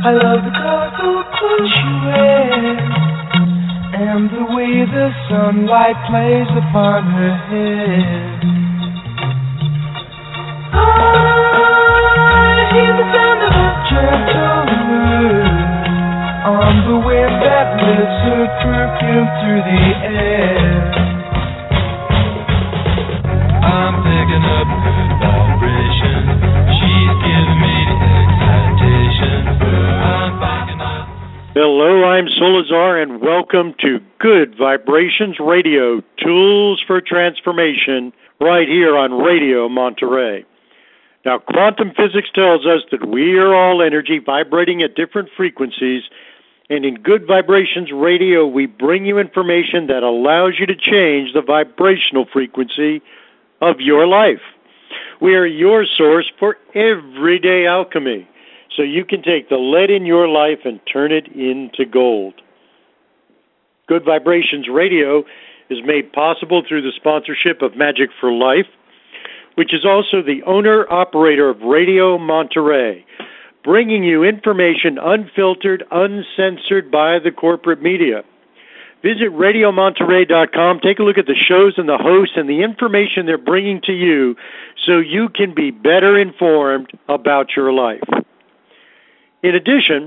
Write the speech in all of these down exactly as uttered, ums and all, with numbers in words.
I love the colorful clothes she wears and the way the sunlight plays upon her head. I hear the sound of a gentle word on the wind that lifts her perfume through the air. I'm picking up good vibration. She's giving me excitation. I'm picking up. Hello, I'm Solazar, and welcome to Good Vibrations Radio, Tools for Transformation, right here on Radio Monterey. Now, quantum physics tells us that we are all energy vibrating at different frequencies, and in Good Vibrations Radio, we bring you information that allows you to change the vibrational frequency of your life. We are your source for everyday alchemy, so you can take the lead in your life and turn it into gold. Good Vibrations Radio is made possible through the sponsorship of Magic for Life, which is also the owner-operator of Radio Monterey, bringing you information unfiltered, uncensored by the corporate media. Visit radio monterey dot com, take a look at the shows and the hosts and the information they're bringing to you so you can be better informed about your life. In addition,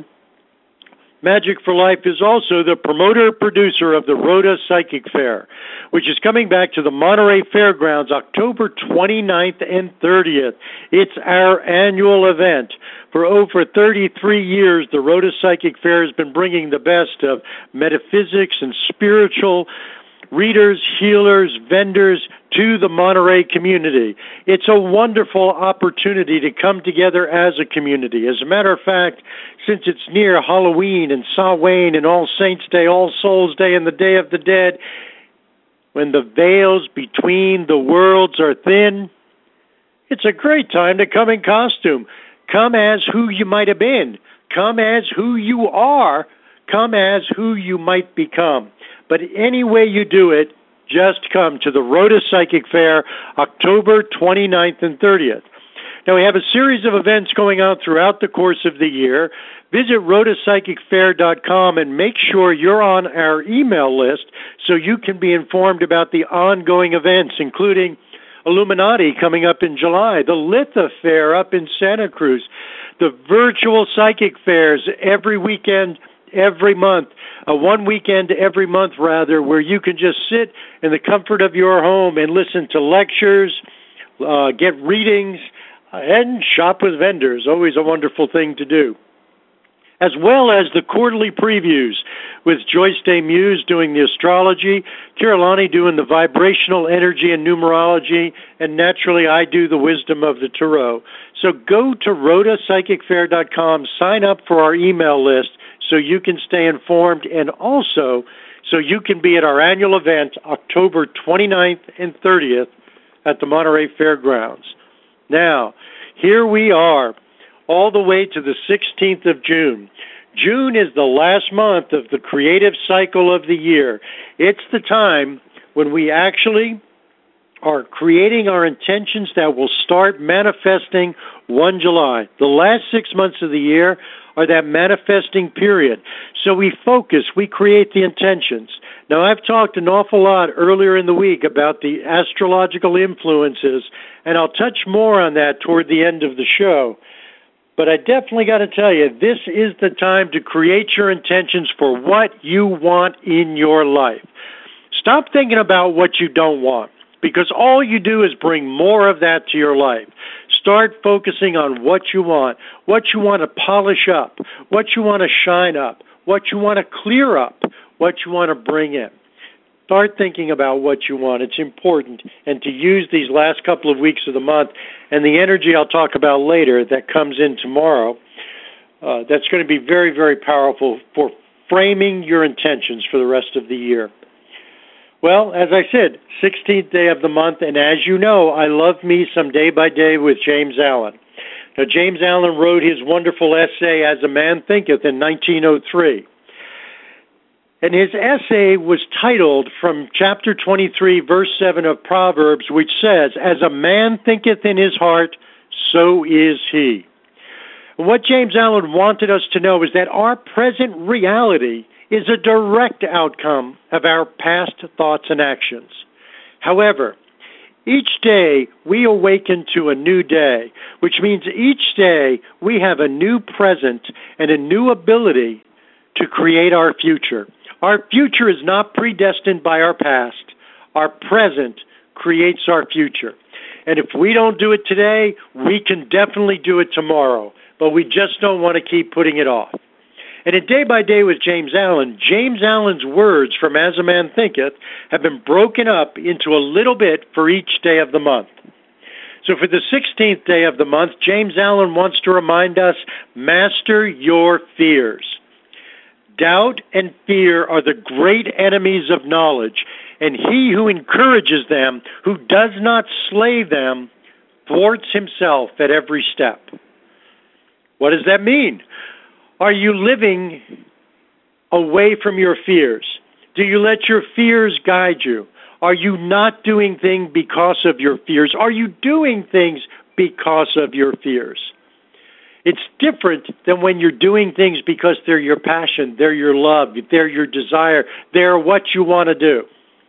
Magic for Life is also the promoter-producer of the Rhoda Psychic Fair, which is coming back to the Monterey Fairgrounds October twenty-ninth and thirtieth. It's our annual event. For over thirty-three years, the Rhoda Psychic Fair has been bringing the best of metaphysics and spiritual readers, healers, vendors to the Monterey community. It's a wonderful opportunity to come together as a community. As a matter of fact, since it's near Halloween and Samhain and All Saints Day, All Souls Day, and the Day of the Dead, when the veils between the worlds are thin, it's a great time to come in costume. Come as who you might have been. Come as who you are. Come as who you might become. But any way you do it, just come to the Rhoda Psychic Fair, October twenty-ninth and thirtieth. Now, we have a series of events going on throughout the course of the year. Visit rhoda psychic fair dot com and make sure you're on our email list so you can be informed about the ongoing events, including Illuminati coming up in July, the Litha Fair up in Santa Cruz, the virtual psychic fairs every weekend, every month, uh, one weekend every month, rather, where you can just sit in the comfort of your home and listen to lectures, uh, get readings, uh, and shop with vendors. Always a wonderful thing to do. As well as the quarterly previews with Joyce Day Muse doing the astrology, Kirillani doing the vibrational energy and numerology, and naturally I do the wisdom of the tarot. So go to rhoda psychic fair dot com, sign up for our email list so you can stay informed, and also so you can be at our annual event October twenty-ninth and thirtieth at the Monterey Fairgrounds. Now, here we are, all the way to the sixteenth of June. June is the last month of the creative cycle of the year. It's the time when we actually are creating our intentions that will start manifesting first of July. The last six months of the year are that manifesting period. So we focus, we create the intentions. Now, I've talked an awful lot earlier in the week about the astrological influences, and I'll touch more on that toward the end of the show. But I definitely got to tell you, this is the time to create your intentions for what you want in your life. Stop thinking about what you don't want, because all you do is bring more of that to your life. Start focusing on what you want, what you want to polish up, what you want to shine up, what you want to clear up, what you want to bring in. Start thinking about what you want. It's important. And to use these last couple of weeks of the month and the energy I'll talk about later that comes in tomorrow, uh, that's going to be very, very powerful for framing your intentions for the rest of the year. Well, as I said, sixteenth day of the month, and as you know, I love me some Day by Day with James Allen. Now, James Allen wrote his wonderful essay, As a Man Thinketh, in nineteen oh three. And his essay was titled from chapter twenty-three, verse seven of Proverbs, which says, As a man thinketh in his heart, so is he. And what James Allen wanted us to know is that our present reality is a direct outcome of our past thoughts and actions. However, each day we awaken to a new day, which means each day we have a new present and a new ability to create our future. Our future is not predestined by our past. Our present creates our future. And if we don't do it today, we can definitely do it tomorrow, but we just don't want to keep putting it off. And in Day by Day with James Allen, James Allen's words from As a Man Thinketh have been broken up into a little bit for each day of the month. So for the sixteenth day of the month, James Allen wants to remind us, master your fears. Doubt and fear are the great enemies of knowledge, and he who encourages them, who does not slay them, thwarts himself at every step. What does that mean? Are you living away from your fears? Do you let your fears guide you? Are you not doing things because of your fears? Are you doing things because of your fears? It's different than when you're doing things because they're your passion, they're your love, they're your desire, they're what you want to do.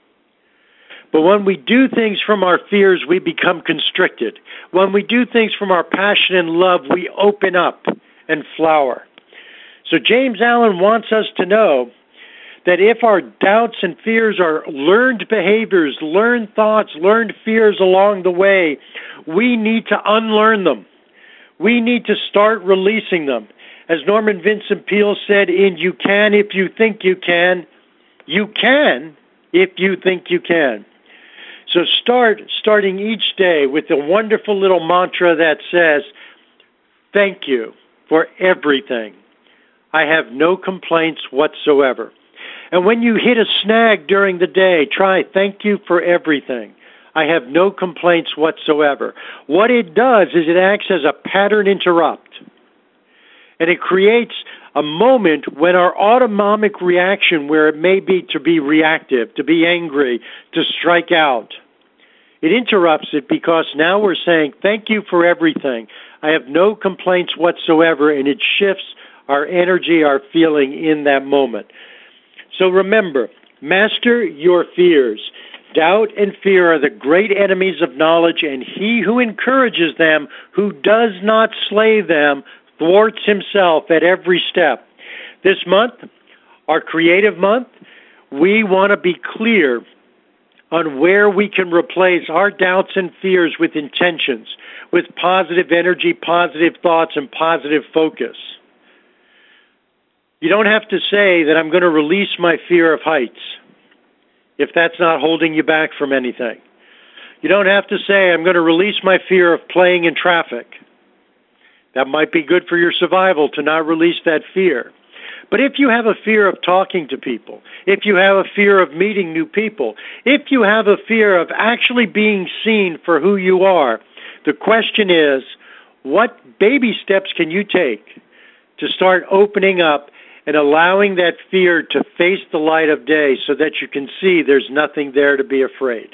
But when we do things from our fears, we become constricted. When we do things from our passion and love, we open up and flower. So James Allen wants us to know that if our doubts and fears are learned behaviors, learned thoughts, learned fears along the way, we need to unlearn them. We need to start releasing them. As Norman Vincent Peale said in You Can If You Think You Can, you can if you think you can. So start starting each day with a wonderful little mantra that says, thank you for everything. I have no complaints whatsoever. And when you hit a snag during the day, try thank you for everything. I have no complaints whatsoever. What it does is it acts as a pattern interrupt. And it creates a moment when our autonomic reaction, where it may be to be reactive, to be angry, to strike out, it interrupts it because now we're saying thank you for everything. I have no complaints whatsoever, and it shifts our energy, our feeling in that moment. So remember, master your fears. Doubt and fear are the great enemies of knowledge, and he who encourages them, who does not slay them, thwarts himself at every step. This month, our creative month, we want to be clear on where we can replace our doubts and fears with intentions, with positive energy, positive thoughts, and positive focus. You don't have to say that I'm going to release my fear of heights if that's not holding you back from anything. You don't have to say I'm going to release my fear of playing in traffic. That might be good for your survival to not release that fear. But if you have a fear of talking to people, if you have a fear of meeting new people, if you have a fear of actually being seen for who you are, the question is, what baby steps can you take to start opening up and allowing that fear to face the light of day so that you can see there's nothing there to be afraid?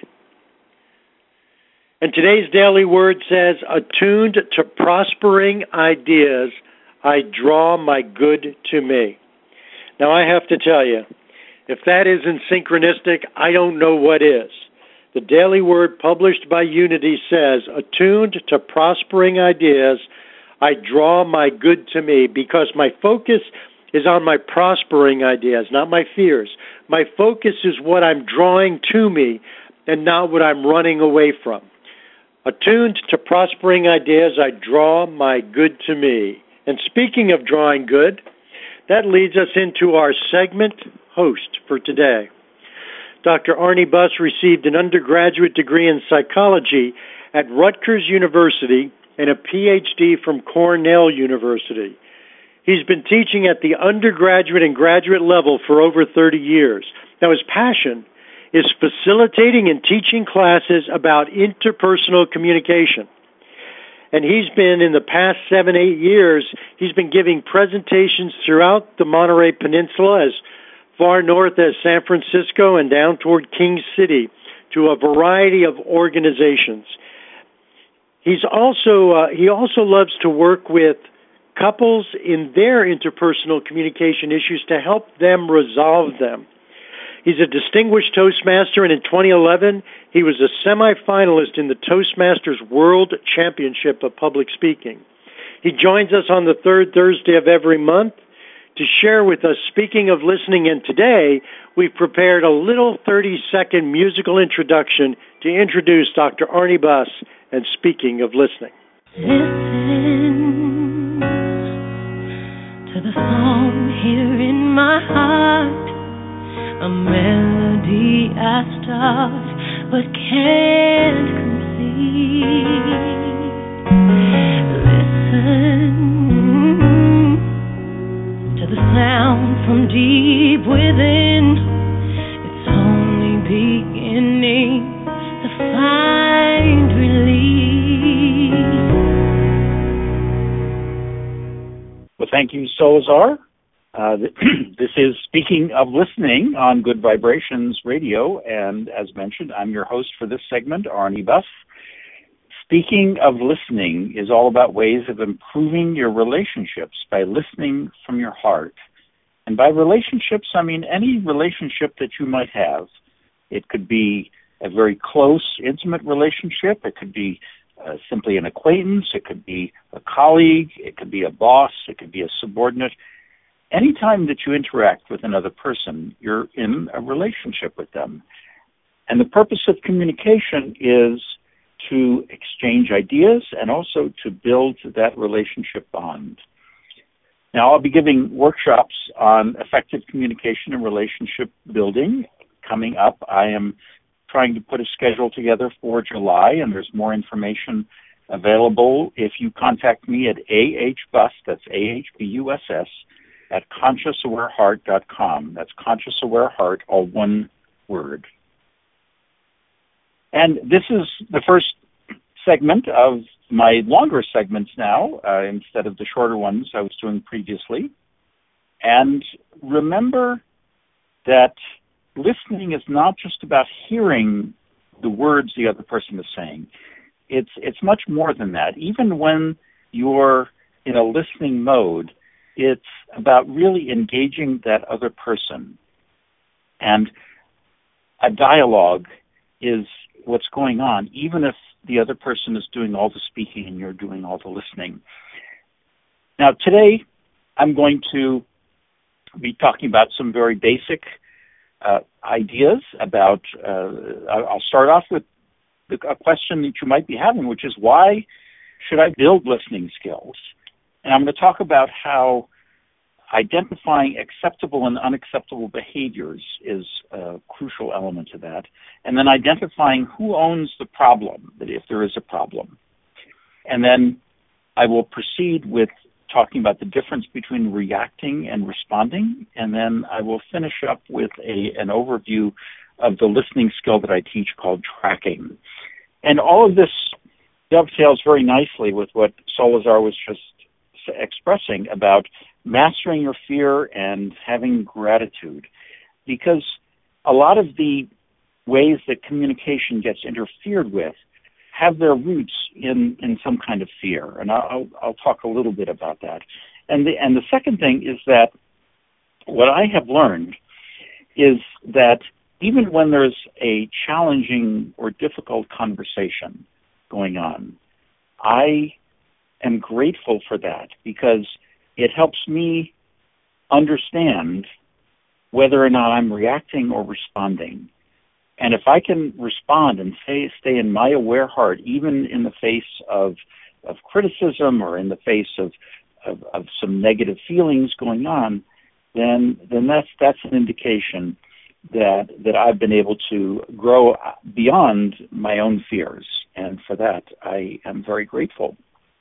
And today's daily word says, attuned to prospering ideas, I draw my good to me. Now I have to tell you, if that isn't synchronistic, I don't know what is. The daily word published by Unity says, attuned to prospering ideas, I draw my good to me, because my focus is on my prospering ideas, not my fears. My focus is what I'm drawing to me and not what I'm running away from. Attuned to prospering ideas, I draw my good to me. And speaking of drawing good, that leads us into our segment host for today. Doctor Arnie Buss received an undergraduate degree in psychology at Rutgers University and a P H D from Cornell University. He's been teaching at the undergraduate and graduate level for over thirty years. Now, his passion is facilitating and teaching classes about interpersonal communication. And he's been, in the past seven, eight years, he's been giving presentations throughout the Monterey Peninsula, as far north as San Francisco and down toward King City, to a variety of organizations. He's also uh, he also loves to work with couples in their interpersonal communication issues to help them resolve them. He's a distinguished Toastmaster, and in twenty eleven, he was a semifinalist in the Toastmasters World Championship of Public Speaking. He joins us on the third Thursday of every month to share with us Speaking of Listening, and today we've prepared a little thirty-second musical introduction to introduce Doctor Arnie Buss and Speaking of Listening. Listen to the song here in my heart, a melody I start but can't complete. Listen to the sound from deep within. It's only beginning to find relief. Well, thank you, Solazar. Uh, this is Speaking of Listening on Good Vibrations Radio, and as mentioned, I'm your host for this segment, Arnie Buss. Speaking of Listening is all about ways of improving your relationships by listening from your heart. And by relationships, I mean any relationship that you might have. It could be a very close, intimate relationship. It could be uh, simply an acquaintance. It could be a colleague. It could be a boss. It could be a subordinate. Anytime that you interact with another person, you're in a relationship with them. And the purpose of communication is to exchange ideas and also to build that relationship bond. Now, I'll be giving workshops on effective communication and relationship building coming up. I am trying to put a schedule together for July, and there's more information available if you contact me at ahbus, that's A H B U S S, at conscious aware heart dot com. That's Conscious Aware Heart, all one word. And this is the first segment of my longer segments now, uh, instead of the shorter ones I was doing previously. And remember that listening is not just about hearing the words the other person is saying. It's, it's much more than that. Even when you're in a listening mode, it's about really engaging that other person. And a dialogue is what's going on, even if the other person is doing all the speaking and you're doing all the listening. Now, today, I'm going to be talking about some very basic uh, ideas about, uh, I'll start off with the, a question that you might be having, which is, why should I build listening skills? And I'm going to talk about how identifying acceptable and unacceptable behaviors is a crucial element to that. And then identifying who owns the problem, that if there is a problem. And then I will proceed with talking about the difference between reacting and responding. And then I will finish up with a, an overview of the listening skill that I teach called tracking. And all of this dovetails very nicely with what Solazar was just expressing about mastering your fear and having gratitude, because a lot of the ways that communication gets interfered with have their roots in, in some kind of fear, and I'll, I'll talk a little bit about that. And the, and the second thing is that what I have learned is that even when there's a challenging or difficult conversation going on, I am grateful for that, because it helps me understand whether or not I'm reacting or responding. And if I can respond and say, stay in my aware heart, even in the face of, of criticism or in the face of, of, of some negative feelings going on, then then that's that's an indication that that I've been able to grow beyond my own fears. And for that, I am very grateful.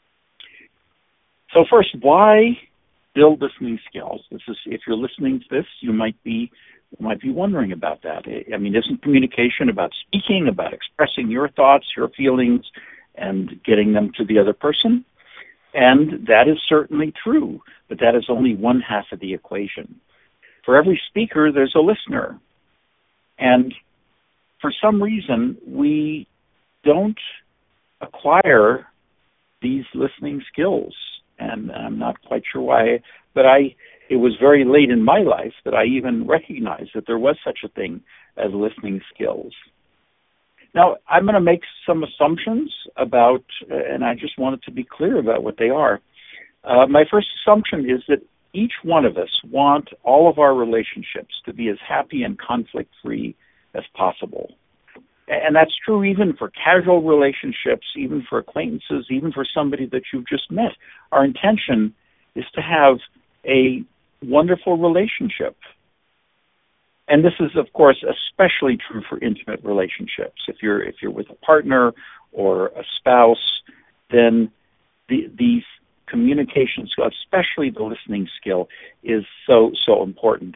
So first, why build listening skills? This is, if you're listening to this, you might be you might be wondering about that. I mean, isn't communication about speaking, about expressing your thoughts, your feelings, and getting them to the other person? And that is certainly true, but that is only one half of the equation. For every speaker, there's a listener. And for some reason, we don't acquire these listening skills. and I'm not quite sure why, but I it was very late in my life that I even recognized that there was such a thing as listening skills. Now, I'm going to make some assumptions about, uh, and I just wanted to be clear about what they are. Uh, my first assumption is that each one of us want all of our relationships to be as happy and conflict-free as possible. And that's true even for casual relationships, even for acquaintances, even for somebody that you've just met. Our intention is to have a wonderful relationship. And this is, of course, especially true for intimate relationships. If you're if you're with a partner or a spouse, then the, these communication skills, especially the listening skill, is so, so important.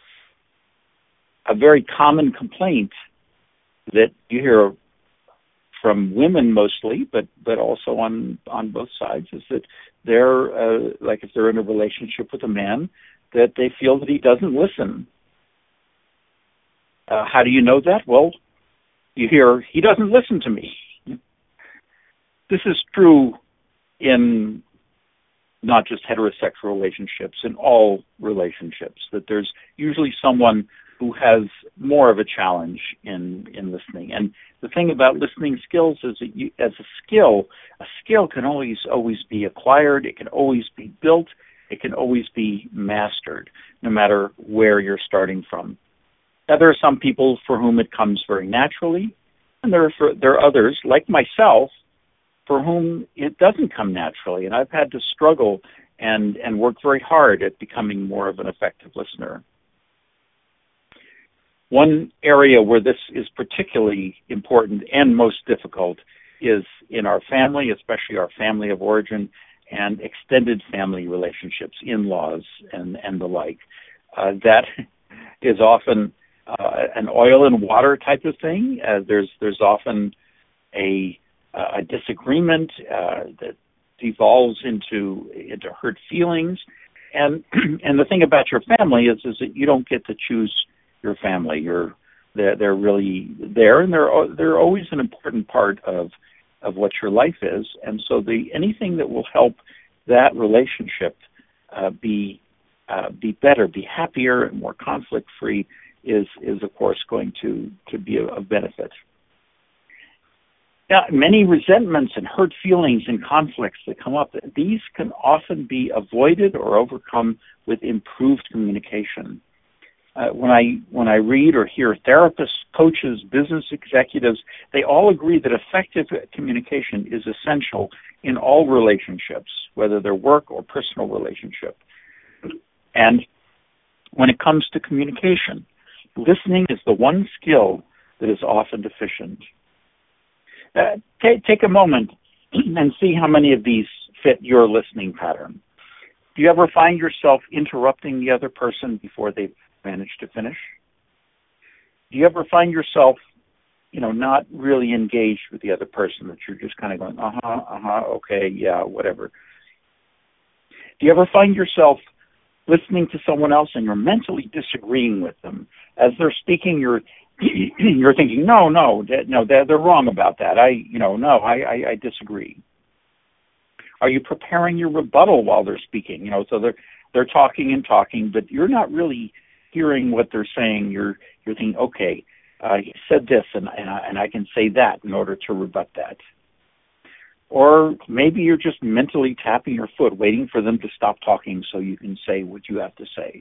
A very common complaint that you hear from women mostly, but, but also on, on both sides, is that they're, uh, like if they're in a relationship with a man, that they feel that he doesn't listen. Uh, how do you know that? Well, you hear, he doesn't listen to me. This is true in not just heterosexual relationships, in all relationships, that there's usually someone who has more of a challenge in, in listening. And the thing about listening skills is that you, as a skill, a skill can always, always be acquired, it can always be built, it can always be mastered, no matter where you're starting from. Now, there are some people for whom it comes very naturally, and there are, for, there are others, like myself, for whom it doesn't come naturally. And I've had to struggle and, and work very hard at becoming more of an effective listener. One area where this is particularly important and most difficult is in our family, especially our family of origin and extended family relationships, in-laws and, and the like. Uh, that is often uh, an oil and water type of thing. Uh, there's there's often a, a disagreement uh, that devolves into into hurt feelings. And and the thing about your family is is that you don't get to choose your family. You're they're, they're really there, and they're they're always an important part of of what your life is. And so the anything that will help that relationship uh, be uh, be better, be happier, and more conflict free is is of course going to to be of benefit. Now, many resentments and hurt feelings and conflicts that come up, these can often be avoided or overcome with improved communication. Uh, when I when I read or hear therapists, coaches, business executives, they all agree that effective communication is essential in all relationships, whether they're work or personal relationship. And when it comes to communication, listening is the one skill that is often deficient. Uh, t- take a moment and see how many of these fit your listening pattern. Do you ever find yourself interrupting the other person before they've managed to finish? Do you ever find yourself, you know, not really engaged with the other person, that you're just kind of going, uh-huh, uh-huh, okay, yeah, whatever? Do you ever find yourself listening to someone else and you're mentally disagreeing with them? As they're speaking, you're you're thinking, no, no, no, they're, they're wrong about that. I, you know, no, I, I, I disagree. Are you preparing your rebuttal while they're speaking? You know, so they're they're talking and talking, but you're not really hearing what they're saying. You're you're thinking, okay, uh, he said this, and and I, and I can say that in order to rebut that. Or maybe you're just mentally tapping your foot, waiting for them to stop talking so you can say what you have to say.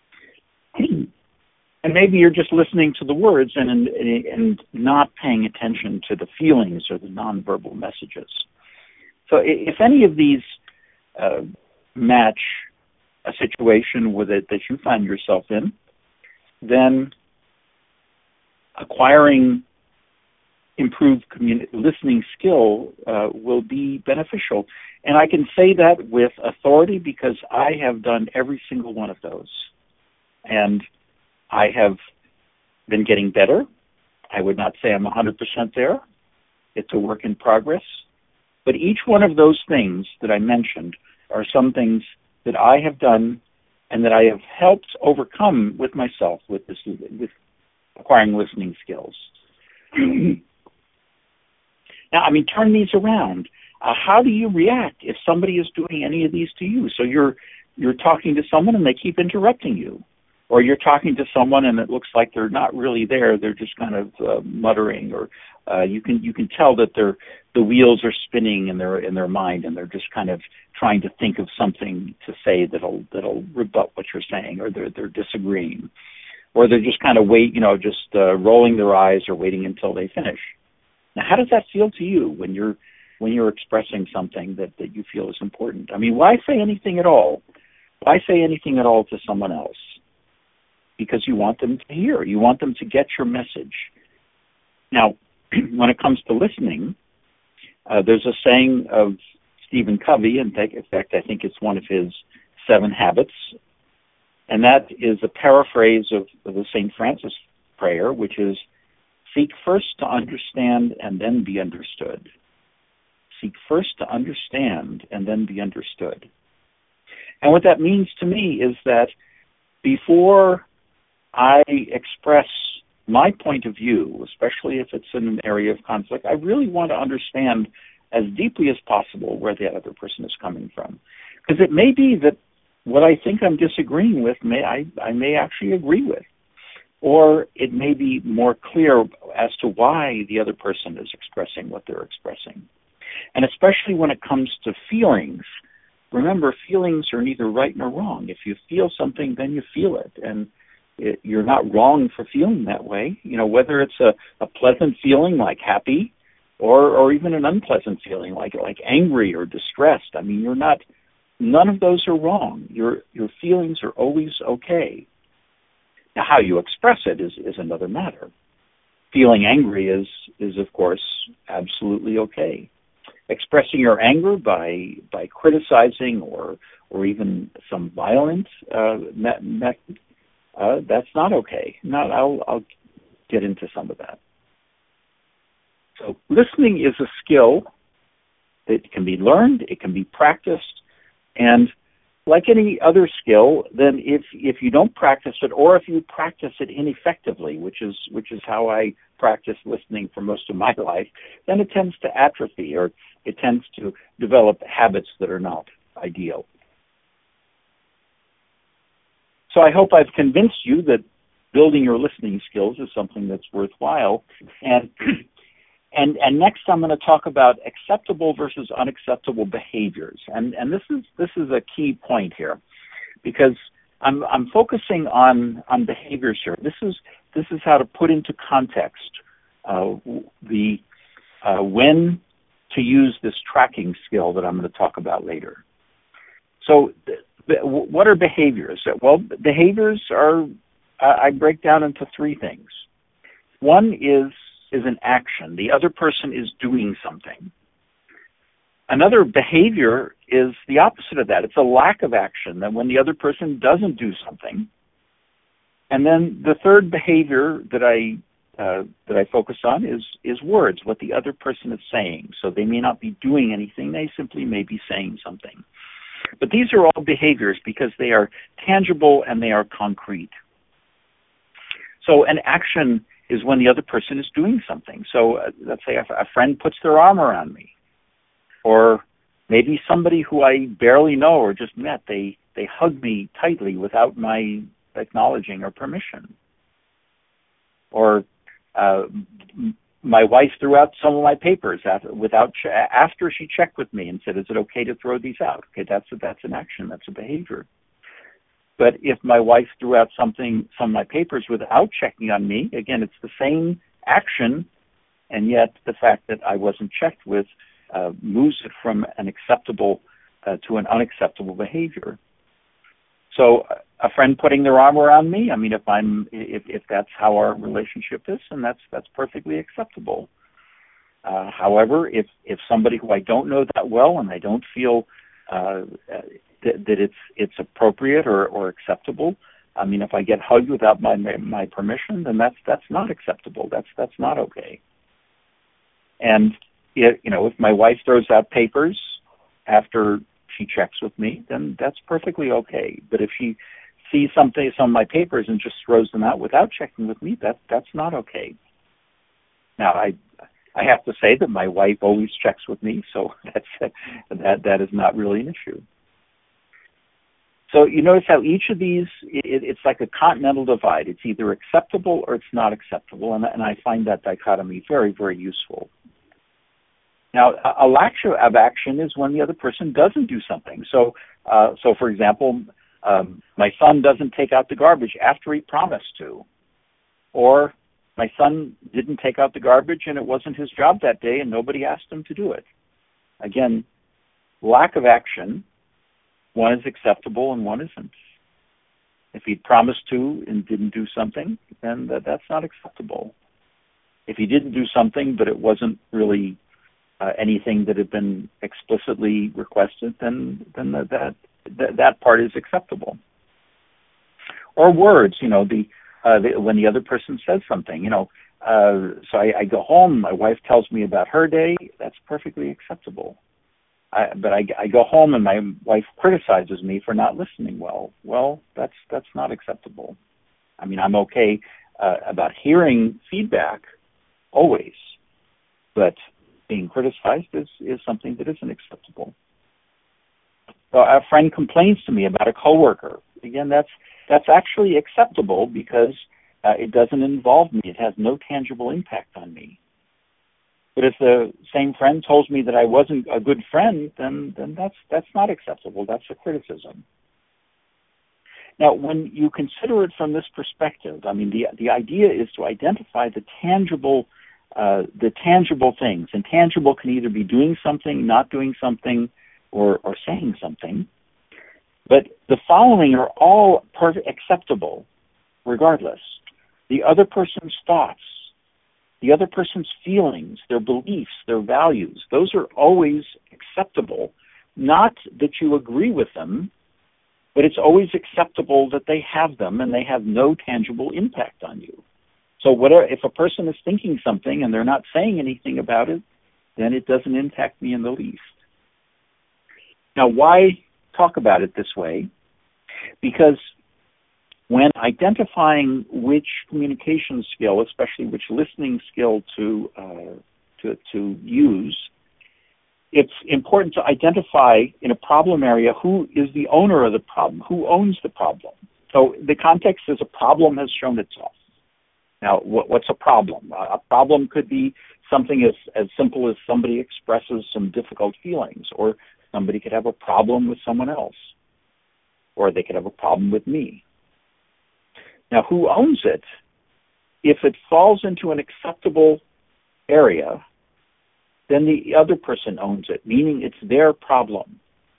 And maybe you're just listening to the words and, and and not paying attention to the feelings or the nonverbal messages. So if any of these uh, match a situation with it that you find yourself in, then acquiring improved communi- listening skill uh, will be beneficial. And I can say that with authority because I have done every single one of those. And I have been getting better. I would not say I'm one hundred percent there. It's a work in progress. But each one of those things that I mentioned are some things that I have done and that I have helped overcome with myself with this, with acquiring listening skills. Now, I mean, turn these around. Uh, how do you react if somebody is doing any of these to you? So you're you're talking to someone and they keep interrupting you, or you're talking to someone and it looks like they're not really there; they're just kind of uh, muttering, or uh, you can you can tell that they're the wheels are spinning in their in their mind, and they're just kind of trying to think of something to say that'll that'll rebut what you're saying, or they're they're disagreeing, or they're just kind of wait, you know, just uh, rolling their eyes or waiting until they finish. Now, how does that feel to you when you're when you're expressing something that, that you feel is important? I mean, why say anything at all? Why say anything at all to someone else? Because you want them to hear. You want them to get your message. Now, when it comes to listening, uh, there's a saying of Stephen Covey, in fact, I think it's one of his seven habits, and that is a paraphrase of, of the Saint Francis prayer, which is, seek first to understand and then be understood. Seek first to understand and then be understood. And what that means to me is that before I express my point of view, especially if it's in an area of conflict, I really want to understand as deeply as possible where the other person is coming from. Because it may be that what I think I'm disagreeing with, may I, I may actually agree with. Or it may be more clear as to why the other person is expressing what they're expressing. And especially when it comes to feelings, remember, feelings are neither right nor wrong. If you feel something, then you feel it. And it, you're not wrong for feeling that way. You know, whether it's a, a pleasant feeling like happy, or or even an unpleasant feeling like like angry or distressed. I mean, you're not, none of those are wrong. Your your feelings are always okay. Now, how you express it is, is another matter. Feeling angry is, is of course, absolutely okay. Expressing your anger by by criticizing or or even some violent uh, method, uh, that's not okay. Not, I'll, I'll get into some of that. So listening is a skill. It can be learned. It can be practiced. And like any other skill, then if if you don't practice it, or if you practice it ineffectively, which is which is how I practice listening for most of my life, then it tends to atrophy, or it tends to develop habits that are not ideal. So I hope I've convinced you that building your listening skills is something that's worthwhile. And And, and next, I'm going to talk about acceptable versus unacceptable behaviors. And, and this is this is a key point here, because I'm I'm focusing on on behaviors here. This is this is how to put into context uh, the uh, when to use this tracking skill that I'm going to talk about later. So, th- th- what are behaviors? Well, behaviors are uh, I break down into three things. One is is an action. The other person is doing something. Another behavior is the opposite of that. It's a lack of action, that when the other person doesn't do something. And then the third behavior that I uh, that I focus on is is words, what the other person is saying. So they may not be doing anything, they simply may be saying something. But these are all behaviors because they are tangible and they are concrete. So an action is when the other person is doing something. So uh, let's say a, a friend puts their arm around me, or maybe somebody who I barely know or just met, they, they hug me tightly without my acknowledging or permission. Or uh, m- my wife threw out some of my papers after, without ch- after she checked with me and said, is it okay to throw these out? Okay, that's a, that's an action, that's a behavior. But if my wife threw out something, some of my papers without checking on me, again, it's the same action, and yet the fact that I wasn't checked with uh, moves it from an acceptable uh, to an unacceptable behavior. So a friend putting their arm around me, I mean, if I'm, if, if that's how our relationship is, then that's that's perfectly acceptable. Uh, however, if if somebody who I don't know that well and I don't feel uh, That, that it's it's appropriate or, or acceptable. I mean, if I get hugged without my my permission, then that's that's not acceptable. That's that's not okay. And it, you know, if my wife throws out papers after she checks with me, then that's perfectly okay. But if she sees something, some of my papers, and just throws them out without checking with me, that that's not okay. Now, I I have to say that my wife always checks with me, so that's, that that is not really an issue. So you notice how each of these, it, it's like a continental divide. It's either acceptable or it's not acceptable, and, and I find that dichotomy very, very useful. Now, a, a lack of action is when the other person doesn't do something. So, uh, so for example, um, my son doesn't take out the garbage after he promised to, or my son didn't take out the garbage and it wasn't his job that day and nobody asked him to do it. Again, lack of action, one is acceptable and one isn't. If he promised to and didn't do something, then that, that's not acceptable. If he didn't do something but it wasn't really uh, anything that had been explicitly requested, then then that, that that part is acceptable. Or words, you know, the Uh, the, when the other person says something, you know, uh, so I, I go home, my wife tells me about her day, that's perfectly acceptable. I, but I, I go home and my wife criticizes me for not listening well. Well, that's that's not acceptable. I mean, I'm okay uh, about hearing feedback, always, but being criticized is, is something that isn't acceptable. So a friend complains to me about a coworker. Again, that's That's actually acceptable because uh, it doesn't involve me. It has no tangible impact on me. But if the same friend tells me that I wasn't a good friend, then then that's that's not acceptable. That's a criticism. Now, when you consider it from this perspective, I mean, the the idea is to identify the tangible uh, the tangible things. And tangible can either be doing something, not doing something, or or saying something. But the following are all perfect, acceptable, regardless. The other person's thoughts, the other person's feelings, their beliefs, their values, those are always acceptable. Not that you agree with them, but it's always acceptable that they have them and they have no tangible impact on you. So whatever, if a person is thinking something and they're not saying anything about it, then it doesn't impact me in the least. Now, why talk about it this way? Because when identifying which communication skill, especially which listening skill to uh, to, to use, it's important to identify in a problem area who is the owner of the problem, who owns the problem. So the context is a problem has shown itself. Now, what, what's a problem? A problem could be something as, as simple as somebody expresses some difficult feelings, or somebody could have a problem with someone else, or they could have a problem with me. Now, who owns it? If it falls into an acceptable area, then the other person owns it, meaning it's their problem.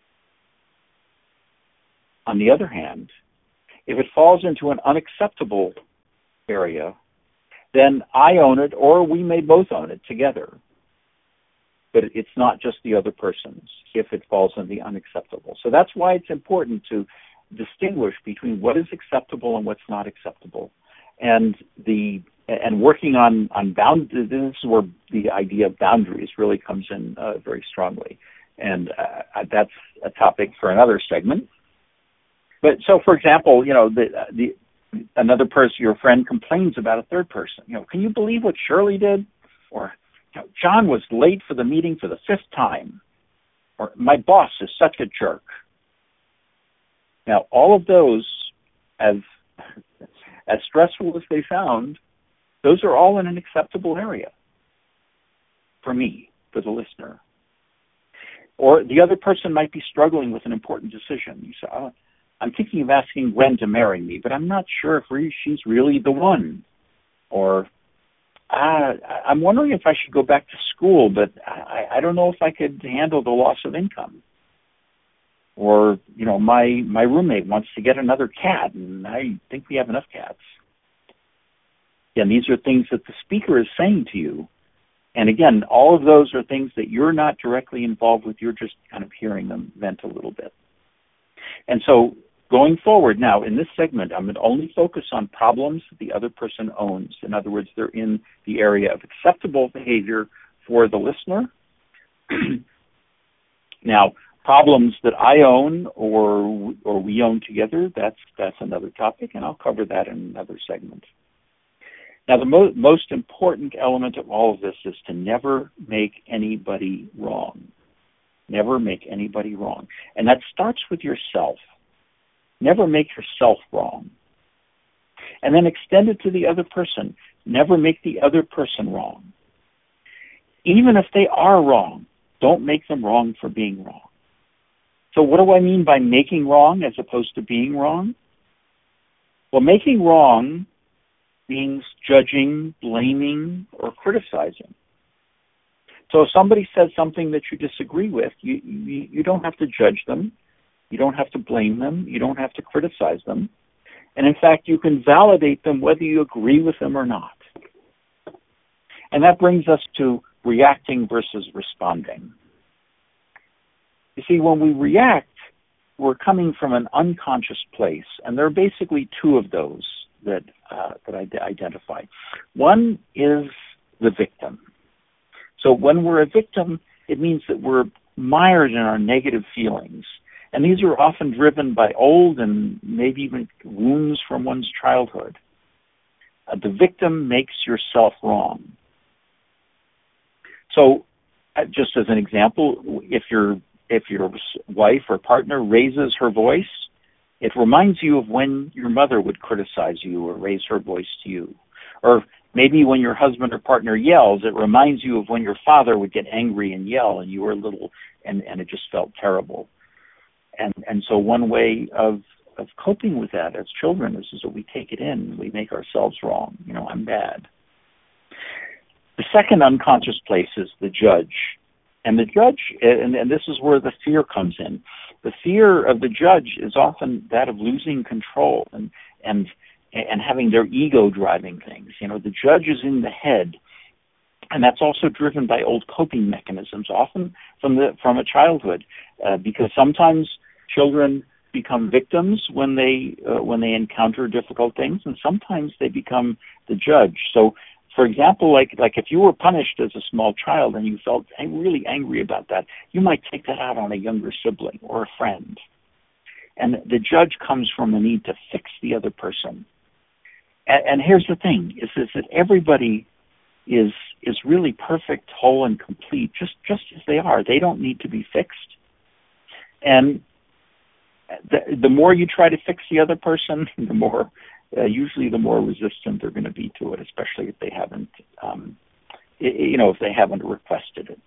On the other hand, if it falls into an unacceptable area, then I own it, or we may both own it together. But it's not just the other person's if it falls in the unacceptable. So that's why it's important to distinguish between what is acceptable and what's not acceptable. And the and working on, on bound, this is where the idea of boundaries really comes in uh, very strongly. And uh, that's a topic for another segment. But so, for example, you know, the, the another person, your friend complains about a third person. You know, can you believe what Shirley did? Or, you know, John was late for the meeting for the fifth time. Or my boss is such a jerk. Now, all of those, as as stressful as they sound, those are all in an acceptable area for me, for the listener. Or the other person might be struggling with an important decision. You say, oh, I'm thinking of asking Gwen to marry me, but I'm not sure if she's really the one. Or Uh, I'm wondering if I should go back to school, but I, I don't know if I could handle the loss of income. Or, you know, my, my roommate wants to get another cat, and I think we have enough cats. Again, these are things that the speaker is saying to you. And again, all of those are things that you're not directly involved with. You're just kind of hearing them vent a little bit. And so going forward now, in this segment, I'm going to only focus on problems that the other person owns. In other words, they're in the area of acceptable behavior for the listener. Now, problems that I own or or we own together, that's that's another topic, and I'll cover that in another segment. Now, the mo- most important element of all of this is to never make anybody wrong. Never make anybody wrong. And that starts with yourself. Never make yourself wrong. And then extend it to the other person. Never make the other person wrong. Even if they are wrong, don't make them wrong for being wrong. So what do I mean by making wrong as opposed to being wrong? Well, making wrong means judging, blaming, or criticizing. So if somebody says something that you disagree with, you, you, you don't have to judge them. You don't have to blame them. You don't have to criticize them. And in fact, you can validate them whether you agree with them or not. And that brings us to reacting versus responding. You see, when we react, we're coming from an unconscious place, and there are basically two of those that uh, that I d- identify. One is the victim. So when we're a victim, it means that we're mired in our negative feelings, and these are often driven by old and maybe even wounds from one's childhood. Uh, the victim makes yourself wrong. So, uh, just as an example, if your if your wife or partner raises her voice, it reminds you of when your mother would criticize you or raise her voice to you. Or maybe when your husband or partner yells, it reminds you of when your father would get angry and yell and you were little and, and it just felt terrible. And and so one way of, of coping with that as children is, is that we take it in, we make ourselves wrong. You know, I'm bad. The second unconscious place is the judge. And the judge, and, and this is where the fear comes in. The fear of the judge is often that of losing control and and and having their ego driving things. You know, the judge is in the head, and that's also driven by old coping mechanisms, often from the from a childhood, uh, because sometimes children become victims when they uh, when they encounter difficult things, and sometimes they become the judge. So, for example, like like if you were punished as a small child and you felt really angry about that, you might take that out on a younger sibling or a friend. And the judge comes from a need to fix the other person. And, and here's the thing, is, is that everybody is is really perfect, whole, and complete, just, just as they are. They don't need to be fixed. And the, the more you try to fix the other person, the more Uh, usually the more resistant they're going to be to it, especially if they haven't, um, you know, if they haven't requested it.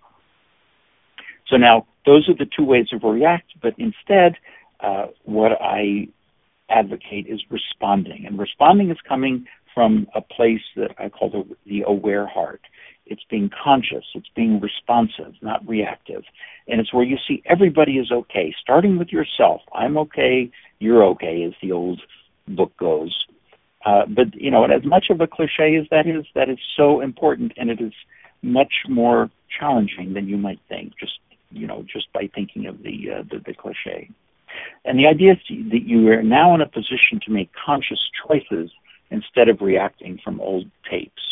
So now, those are the two ways of react, but instead, uh, what I advocate is responding. And responding is coming from a place that I call the, the aware heart. It's being conscious. It's being responsive, not reactive. And it's where you see everybody is okay, starting with yourself. I'm okay, you're okay, as the old book goes. Uh, but, you know, and as much of a cliche as that is, that is so important, and it is much more challenging than you might think, just, you know, just by thinking of the, uh, the, the cliche. And the idea is that you are now in a position to make conscious choices instead of reacting from old tapes.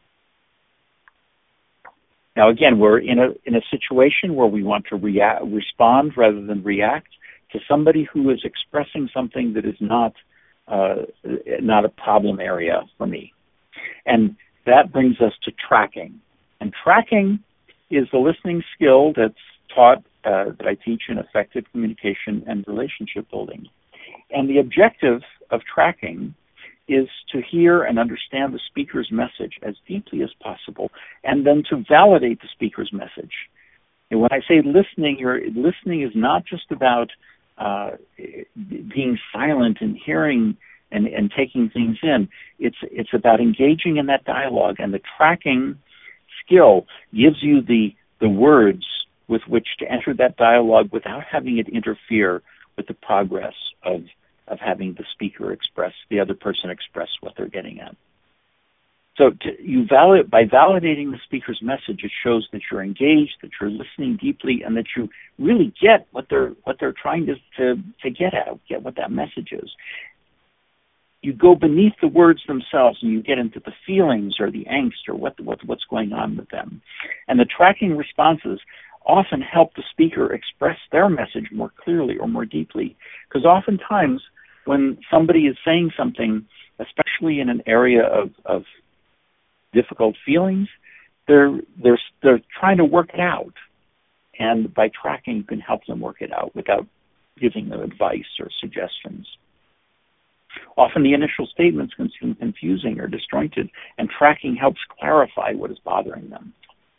Now, again, we're in a in a situation where we want to react, respond rather than react to somebody who is expressing something that is not Uh, not a problem area for me. And that brings us to tracking. And tracking is the listening skill that's taught, uh, that I teach in effective communication and relationship building. And the objective of tracking is to hear and understand the speaker's message as deeply as possible, and then to validate the speaker's message. And when I say listening, you're, listening is not just about Uh, being silent and hearing and, and taking things in. It's it's about engaging in that dialogue, and the tracking skill gives you the the words with which to enter that dialogue without having it interfere with the progress of of having the speaker express, the other person express what they're getting at. So to, you validate, by validating the speaker's message, it shows that you're engaged, that you're listening deeply, and that you really get what they're what they're trying to, to, to get at, get what that message is. You go beneath the words themselves, and you get into the feelings or the angst or what, what what's going on with them. And the tracking responses often help the speaker express their message more clearly or more deeply, because oftentimes when somebody is saying something, especially in an area of, of difficult feelings, they're they're they're trying to work it out, and by tracking, you can help them work it out without giving them advice or suggestions. Often, the initial statements can seem confusing or disjointed, and tracking helps clarify what is bothering them.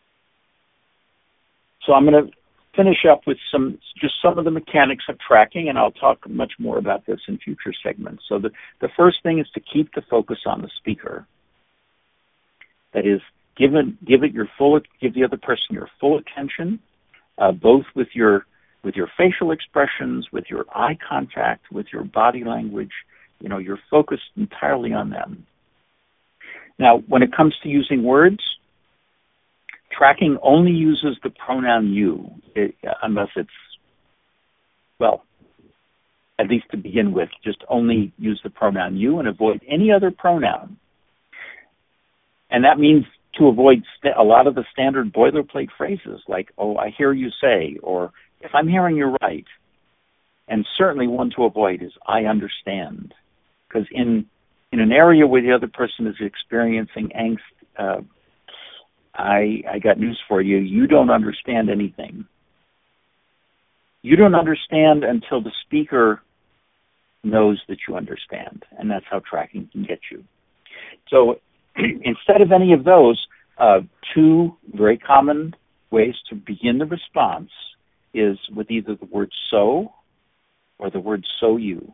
So, I'm going to finish up with some just some of the mechanics of tracking, and I'll talk much more about this in future segments. So the, the first thing is to keep the focus on the speaker. That is, give it, give it your full, give the other person your full attention, uh, both with your with your facial expressions, with your eye contact, with your body language. You know, you're focused entirely on them. Now, when it comes to using words, tracking only uses the pronoun you, it, unless it's, well, at least to begin with, just only use the pronoun you and avoid any other pronoun. And that means to avoid st- a lot of the standard boilerplate phrases like, oh, I hear you say, or if I'm hearing you right. And certainly one to avoid is, I understand. Because in, in an area where the other person is experiencing angst, uh, I, I got news for you. You don't understand anything. You don't understand until the speaker knows that you understand, and that's how tracking can get you. So instead of any of those, uh, two very common ways to begin the response is with either the word so or the word so you.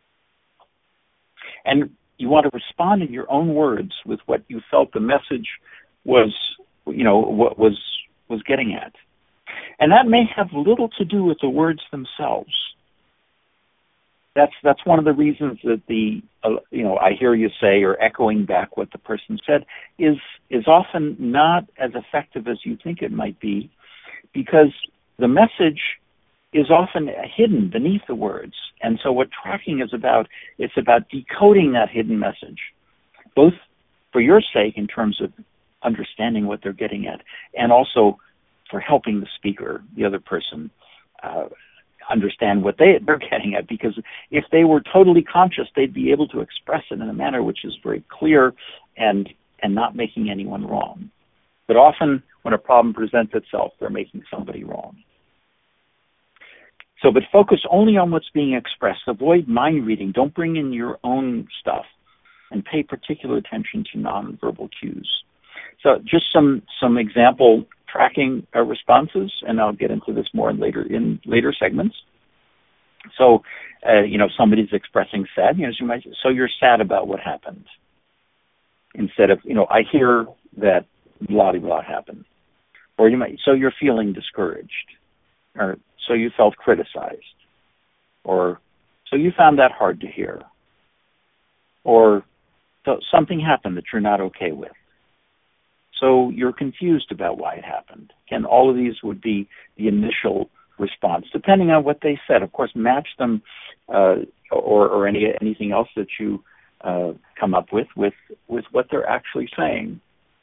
And you want to respond in your own words with what you felt the message was, you know, what was was getting at. And that may have little to do with the words themselves. That's that's one of the reasons that the, uh, you know, I hear you say, or echoing back what the person said, is is often not as effective as you think it might be, because the message is often hidden beneath the words. And so what tracking is about, it's about decoding that hidden message, both for your sake in terms of understanding what they're getting at, and also for helping the speaker, the other person, uh, understand what they, they're getting at. Because if they were totally conscious, they'd be able to express it in a manner which is very clear and and not making anyone wrong. But often when a problem presents itself, they're making somebody wrong. So, but focus only on what's being expressed. Avoid mind reading. Don't bring in your own stuff, and pay particular attention to nonverbal cues. So just some, some example tracking uh, responses, and I'll get into this more in later in later segments. So, uh, you know, somebody's expressing sadness. You might say, so you're sad about what happened. Instead of, you know, I hear that blah, blah, blah happened. Or you might, so you're feeling discouraged. Or so you felt criticized. Or so you found that hard to hear. Or so something happened that you're not okay with. So you're confused about why it happened. Again, all of these would be the initial response, depending on what they said. Of course, match them uh, or, or any anything else that you uh, come up with, with with what they're actually saying.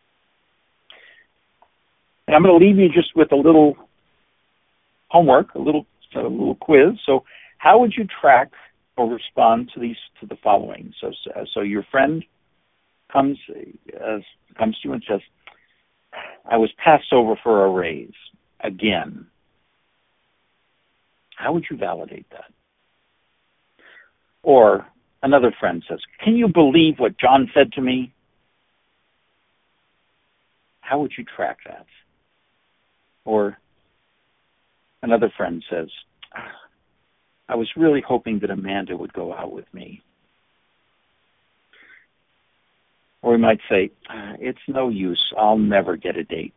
And I'm going to leave you just with a little homework, a little a little quiz. So, how would you track or respond to these to the following? So, so your friend comes uh, comes to you and says, I was passed over for a raise again. How would you validate that? Or another friend says, can you believe what John said to me? How would you track that? Or another friend says, I was really hoping that Amanda would go out with me. Or we might say, it's no use, I'll never get a date.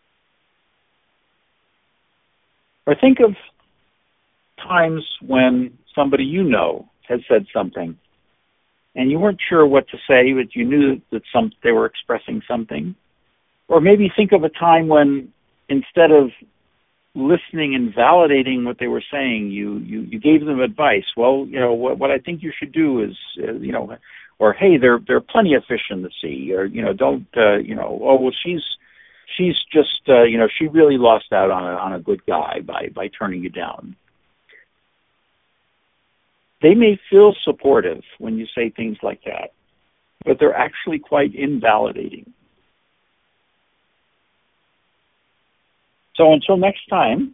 Or think of times when somebody you know has said something and you weren't sure what to say, but you knew that some they were expressing something. Or maybe think of a time when instead of listening and validating what they were saying, you, you, you gave them advice. Well, you know, what, what I think you should do is, uh, you know, or, hey, there, there are plenty of fish in the sea, or, you know, don't, uh, you know, oh, well, she's, she's just, uh, you know, she really lost out on a, on a good guy by, by turning you down. They may feel supportive when you say things like that, but they're actually quite invalidating. So until next time,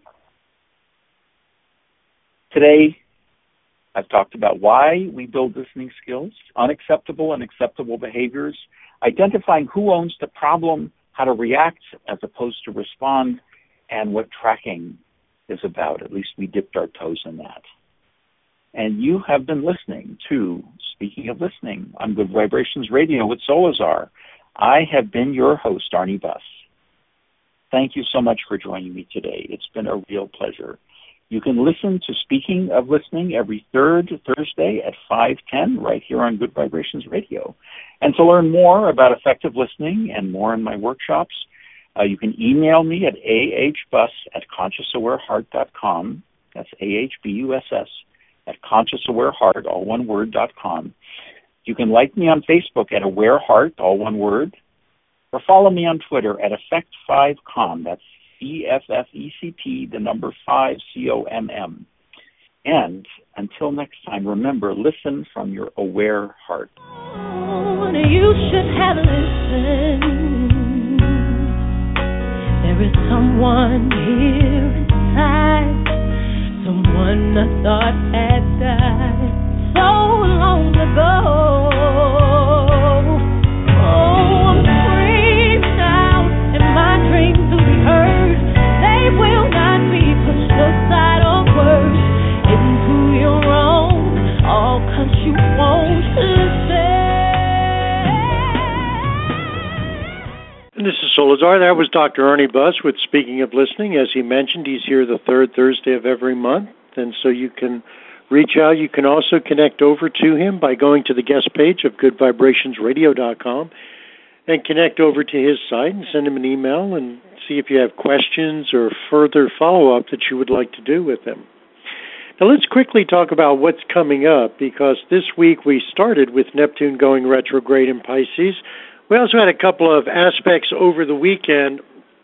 today I've talked about why we build listening skills, unacceptable and acceptable behaviors, identifying who owns the problem, how to react as opposed to respond, and what tracking is about. At least we dipped our toes in that. And you have been listening to Speaking of Listening on Good Vibrations Radio with Solazar. I have been your host, Arnie Buss. Thank you so much for joining me today. It's been a real pleasure. You can listen to Speaking of Listening every third Thursday at five ten right here on Good Vibrations Radio. And to learn more about effective listening and more in my workshops, uh, you can email me at ahbuss at conscious aware heart dot com. That's A H B U S S at conscious aware heart, all one word, dot com. You can like me on Facebook at Aware Heart, all one word, or follow me on Twitter at Effect five Com. That's E F F E C T, the number five, C O M M. And until next time, remember, listen from your aware heart. Oh, you should have listened. There is someone here inside, someone I thought had died so long ago. Oh, I'm free now, and my dreams will be heard. They will not be pushed aside or worse into your own, all 'cause you won't listen. And this is Solazar. That was Doctor Arnie Buss with Speaking of Listening. As he mentioned, he's here the third Thursday of every month, and so you can reach out. You can also connect over to him by going to the guest page of good vibrations radio dot com and connect over to his site and send him an email and see if you have questions or further follow-up that you would like to do with him. Now let's quickly talk about what's coming up, because this week we started with Neptune going retrograde in Pisces. We also had a couple of aspects over the weekend,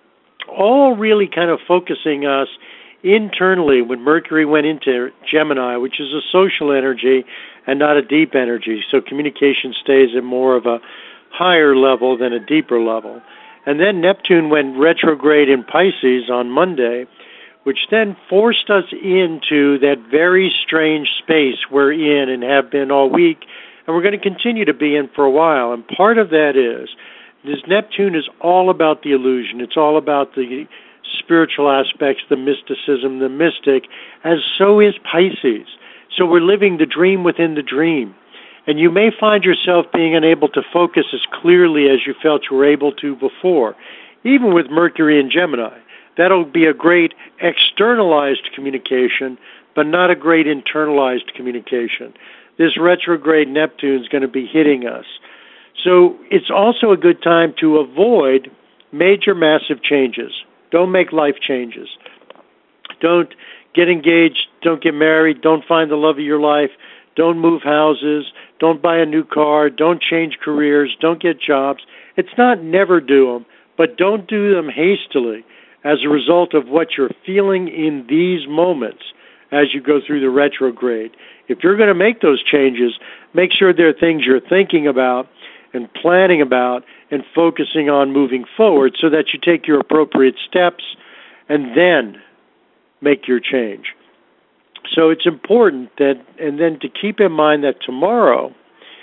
all really kind of focusing us internally when Mercury went into Gemini, which is a social energy and not a deep energy. So communication stays at more of a higher level than a deeper level. And then Neptune went retrograde in Pisces on Monday, which then forced us into that very strange space we're in and have been all week, and we're going to continue to be in for a while. And part of that is, this Neptune is all about the illusion. It's all about the spiritual aspects, the mysticism, the mystic, as so is Pisces. So we're living the dream within the dream. And you may find yourself being unable to focus as clearly as you felt you were able to before, even with Mercury in Gemini. That'll be a great externalized communication, but not a great internalized communication. This retrograde Neptune is going to be hitting us. So it's also a good time to avoid major, massive changes. Don't make life changes. Don't get engaged. Don't get married. Don't find the love of your life. Don't move houses. Don't buy a new car. Don't change careers. Don't get jobs. It's not never do them, but don't do them hastily as a result of what you're feeling in these moments as you go through the retrograde. If you're going to make those changes, make sure there are things you're thinking about and planning about and focusing on moving forward so that you take your appropriate steps and then make your change. So it's important that, and then to keep in mind that tomorrow,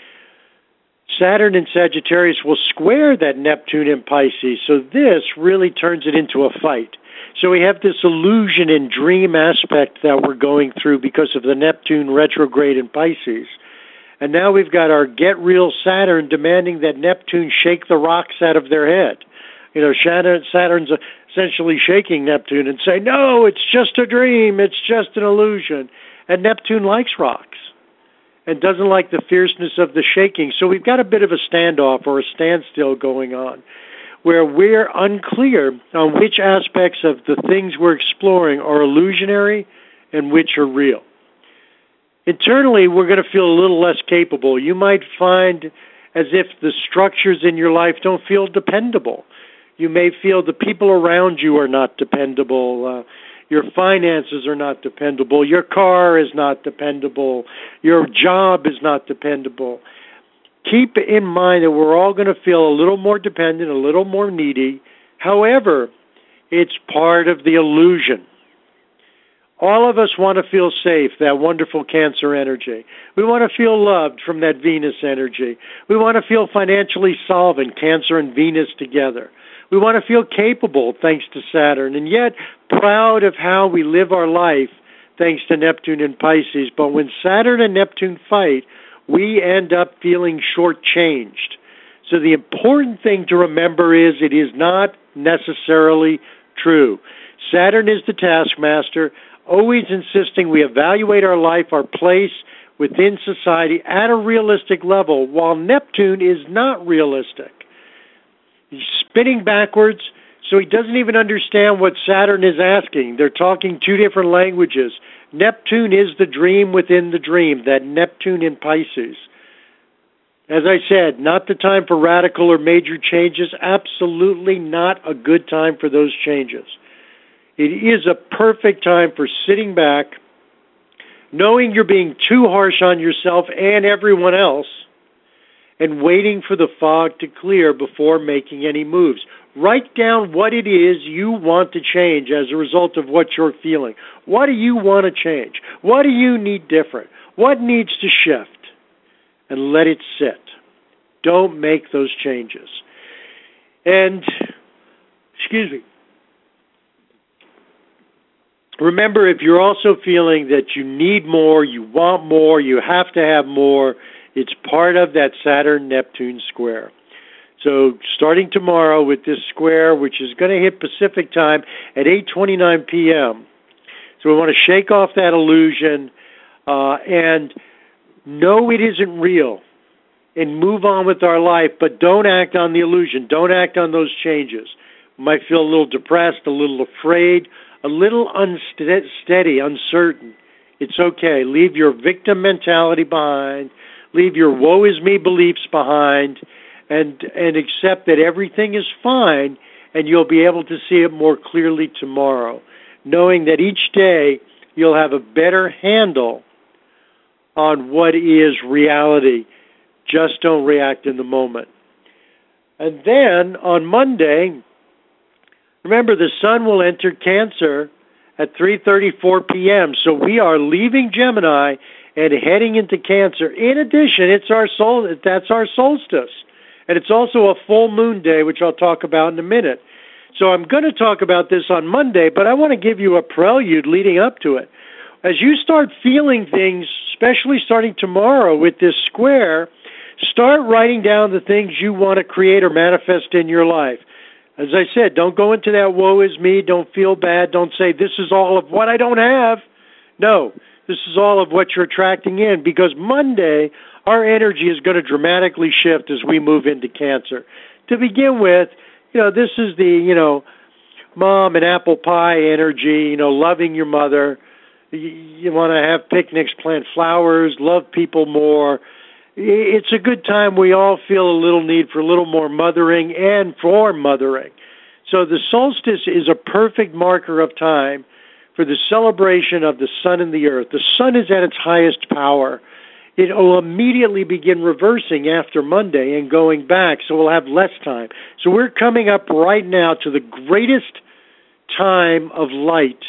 Saturn in Sagittarius will square that Neptune in Pisces. So this really turns it into a fight. So we have this illusion and dream aspect that we're going through because of the Neptune retrograde in Pisces. And now we've got our get real Saturn demanding that Neptune shake the rocks out of their head. You know, Saturn's essentially shaking Neptune and saying, no, it's just a dream, it's just an illusion. And Neptune likes rocks and doesn't like the fierceness of the shaking. So we've got a bit of a standoff or a standstill going on where we're unclear on which aspects of the things we're exploring are illusionary and which are real. Internally, we're going to feel a little less capable. You might find as if the structures in your life don't feel dependable. You may feel the people around you are not dependable. Uh, your finances are not dependable. Your car is not dependable. Your job is not dependable. Keep in mind that we're all going to feel a little more dependent, a little more needy. However, It's part of the illusion. All of us want to feel safe, that wonderful Cancer energy. We want to feel loved from that Venus energy. We want to feel financially solvent, Cancer and Venus together. We want to feel capable, thanks to Saturn, and yet proud of how we live our life, thanks to Neptune and Pisces. But when Saturn and Neptune fight, we end up feeling shortchanged. So the important thing to remember is it is not necessarily true. Saturn is the taskmaster, always insisting we evaluate our life, our place within society at a realistic level, while Neptune is not realistic. He's spinning backwards, so he doesn't even understand what Saturn is asking. They're talking two different languages. Neptune is the dream within the dream, that Neptune in Pisces. As I said, not the time for radical or major changes, absolutely not a good time for those changes. It is a perfect time for sitting back, knowing you're being too harsh on yourself and everyone else, and waiting for the fog to clear before making any moves. Write down what it is you want to change as a result of what you're feeling. What do you want to change? What do you need different? What needs to shift? And let it sit. Don't make those changes. And, excuse me, remember, if you're also feeling that you need more, you want more, you have to have more, it's part of that Saturn-Neptune square. So starting tomorrow with this square, which is going to hit Pacific time at eight twenty-nine p.m. So we want to shake off that illusion uh, and know it isn't real and move on with our life, but don't act on the illusion. Don't act on those changes. You might feel a little depressed, a little afraid, a little unsteady, uncertain. It's okay. Leave your victim mentality behind. Leave your woe is me beliefs behind, and and accept that everything is fine, and you'll be able to see it more clearly tomorrow, knowing that each day you'll have a better handle on what is reality. Just don't react in the moment. And then on Monday, remember, the sun will enter Cancer at three thirty-four p.m., so we are leaving Gemini and heading into Cancer. In addition, it's our sol- that's our solstice, and it's also a full moon day, which I'll talk about in a minute. So I'm going to talk about this on Monday, but I want to give you a prelude leading up to it. As you start feeling things, especially starting tomorrow with this square, start writing down the things you want to create or manifest in your life. As I said, don't go into that woe is me, don't feel bad, don't say this is all of what I don't have. No, this is all of what you're attracting in, because Monday, our energy is going to dramatically shift as we move into Cancer. To begin with, you know, this is the, you know, mom and apple pie energy, you know, loving your mother. You, you want to have picnics, plant flowers, love people more. It's a good time. We all feel a little need for a little more mothering and for mothering. So the solstice is a perfect marker of time for the celebration of the sun and the earth. The sun is at its highest power. It will immediately begin reversing after Monday and going back, so we'll have less time. So we're coming up right now to the greatest time of light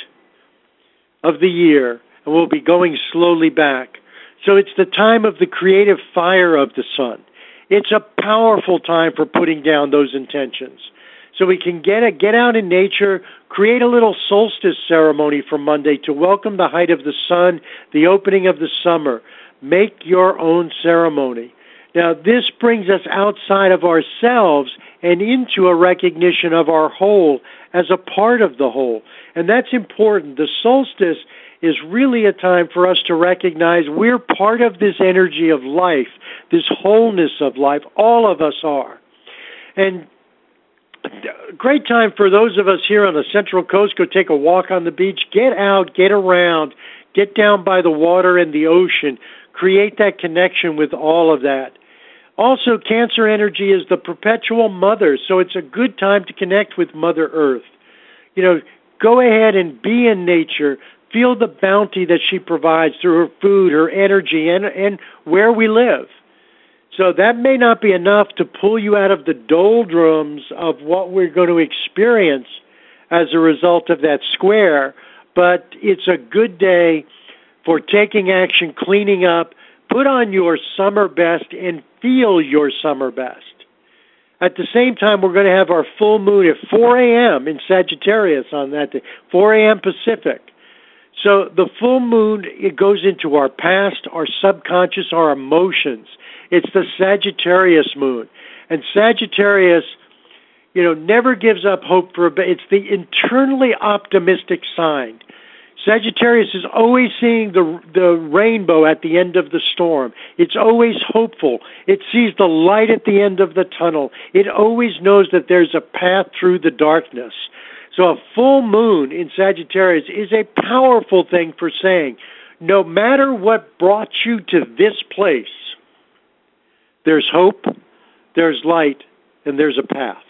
of the year, and we'll be going slowly back. So it's the time of the creative fire of the sun. It's a powerful time for putting down those intentions. So we can get a, get out in nature, create a little solstice ceremony for Monday to welcome the height of the sun, the opening of the summer. Make your own ceremony. Now, this brings us outside of ourselves and into a recognition of our whole as a part of the whole. And that's important. The solstice is really a time for us to recognize we're part of this energy of life, this wholeness of life. All of us are. And a great time for those of us here on the Central Coast, go take a walk on the beach, get out, get around, get down by the water and the ocean, create that connection with all of that. Also, Cancer energy is the perpetual mother, so it's a good time to connect with Mother Earth. You know, go ahead and be in nature, feel the bounty that she provides through her food, her energy, and, and where we live. So that may not be enough to pull you out of the doldrums of what we're going to experience as a result of that square, but it's a good day for taking action, cleaning up, put on your summer best, and feel your summer best. At the same time, we're going to have our full moon at four a.m. in Sagittarius on that day, four a.m. Pacific. So the full moon, it goes into our past, our subconscious, our emotions. It's the Sagittarius moon. And Sagittarius, you know, never gives up hope for a bit. It's the internally optimistic sign. Sagittarius is always seeing the the rainbow at the end of the storm. It's always hopeful. It sees the light at the end of the tunnel. It always knows that there's a path through the darkness. So a full moon in Sagittarius is a powerful thing for saying, no matter what brought you to this place, there's hope, there's light, and there's a path.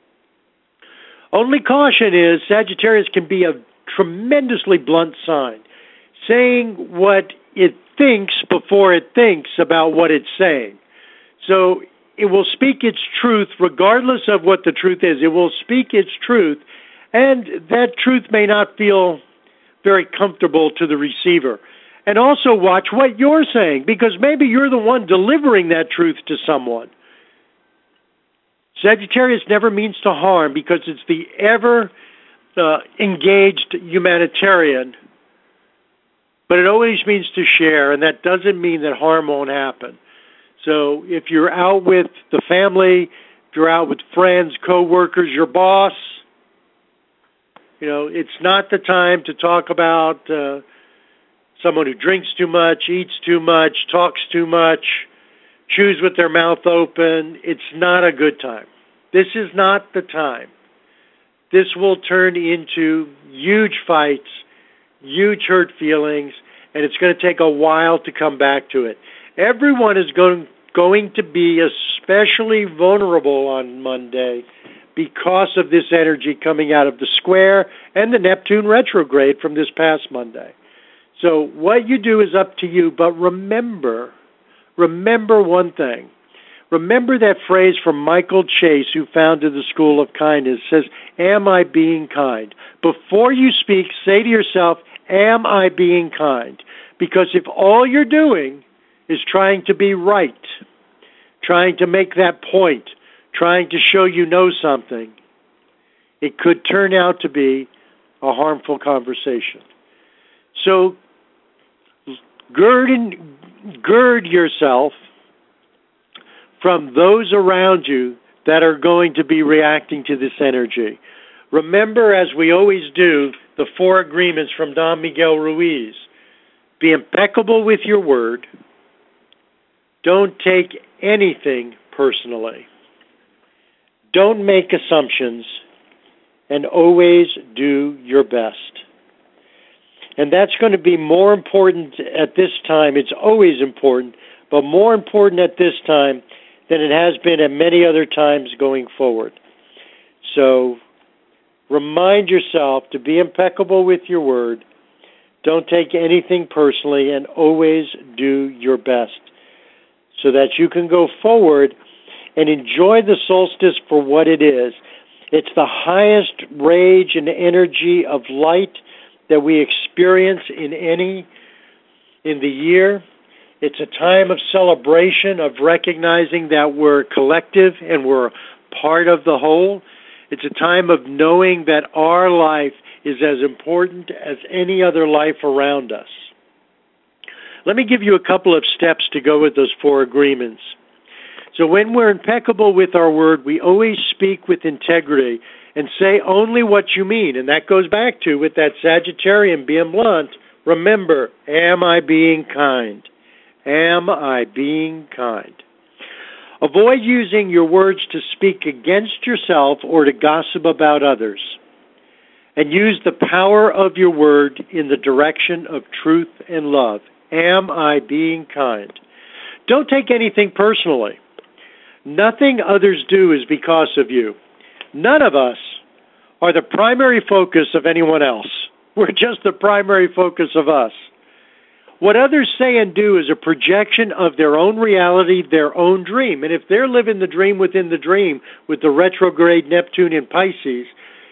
Only caution is Sagittarius can be a tremendously blunt sign, saying what it thinks before it thinks about what it's saying. So it will speak its truth regardless of what the truth is. It will speak its truth, and that truth may not feel very comfortable to the receiver. And also watch what you're saying, because maybe you're the one delivering that truth to someone. Sagittarius never means to harm because it's the ever uh, engaged humanitarian, but it always means to share, and that doesn't mean that harm won't happen. So if you're out with the family, if you're out with friends, co-workers, your boss, you know, it's not the time to talk about uh, someone who drinks too much, eats too much, talks too much, chews with their mouth open. It's not a good time. This is not the time. This will turn into huge fights, huge hurt feelings, and it's going to take a while to come back to it. Everyone is going, going to be especially vulnerable on Monday because of this energy coming out of the square and the Neptune retrograde from this past Monday. So what you do is up to you, but remember, remember one thing. Remember that phrase from Michael Chase, who founded the School of Kindness, says, am I being kind? Before you speak, say to yourself, am I being kind? Because if all you're doing is trying to be right, trying to make that point, trying to show you know something, it could turn out to be a harmful conversation. So gird, in, gird yourself from those around you that are going to be reacting to this energy. Remember, as we always do, the four agreements from Don Miguel Ruiz. Be impeccable with your word. Don't take anything personally. Don't make assumptions, and always do your best. And that's going to be more important at this time. It's always important, but more important at this time than it has been at many other times going forward. So remind yourself to be impeccable with your word. Don't take anything personally, and always do your best so that you can go forward and enjoy the solstice for what it is. It's the highest rage and energy of light that we experience in any in the year. It's a time of celebration, of recognizing that we're collective and we're part of the whole. It's a time of knowing that our life is as important as any other life around us. Let me give you a couple of steps to go with those four agreements. So when we're impeccable with our word, we always speak with integrity and say only what you mean. And that goes back to, with that Sagittarian being blunt, remember, am I being kind? Am I being kind? Avoid using your words to speak against yourself or to gossip about others. And use the power of your word in the direction of truth and love. Am I being kind? Don't take anything personally. Nothing others do is because of you. None of us are the primary focus of anyone else. We're just the primary focus of us. What others say and do is a projection of their own reality, their own dream. And if they're living the dream within the dream with the retrograde Neptune in Pisces,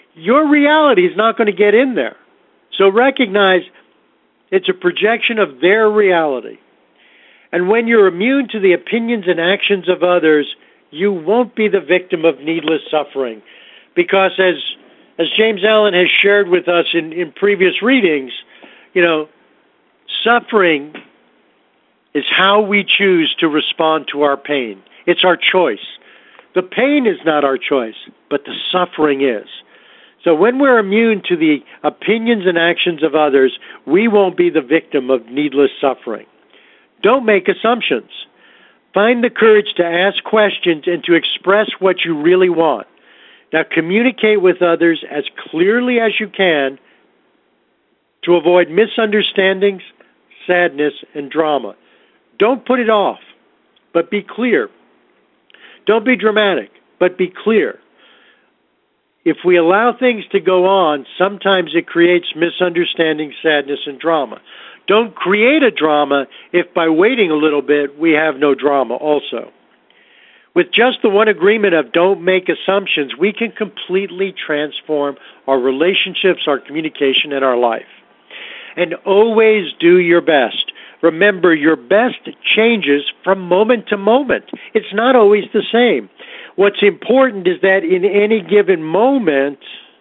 your reality is not going to get in there. So recognize it's a projection of their reality. And when you're immune to the opinions and actions of others, you won't be the victim of needless suffering. Because as as James Allen has shared with us in, in previous readings, you know, suffering is how we choose to respond to our pain. It's our choice. The pain is not our choice, but the suffering is. So when we're immune to the opinions and actions of others, we won't be the victim of needless suffering. Don't make assumptions. Find the courage to ask questions and to express what you really want. Now communicate with others as clearly as you can to avoid misunderstandings, sadness, and drama. Don't put it off, but be clear. Don't be dramatic, but be clear. If we allow things to go on, sometimes it creates misunderstanding, sadness, and drama. Don't create a drama if by waiting a little bit we have no drama also. With just the one agreement of don't make assumptions, we can completely transform our relationships, our communication, and our life. And always do your best. Remember, your best changes from moment to moment. It's not always the same. What's important is that in any given moment,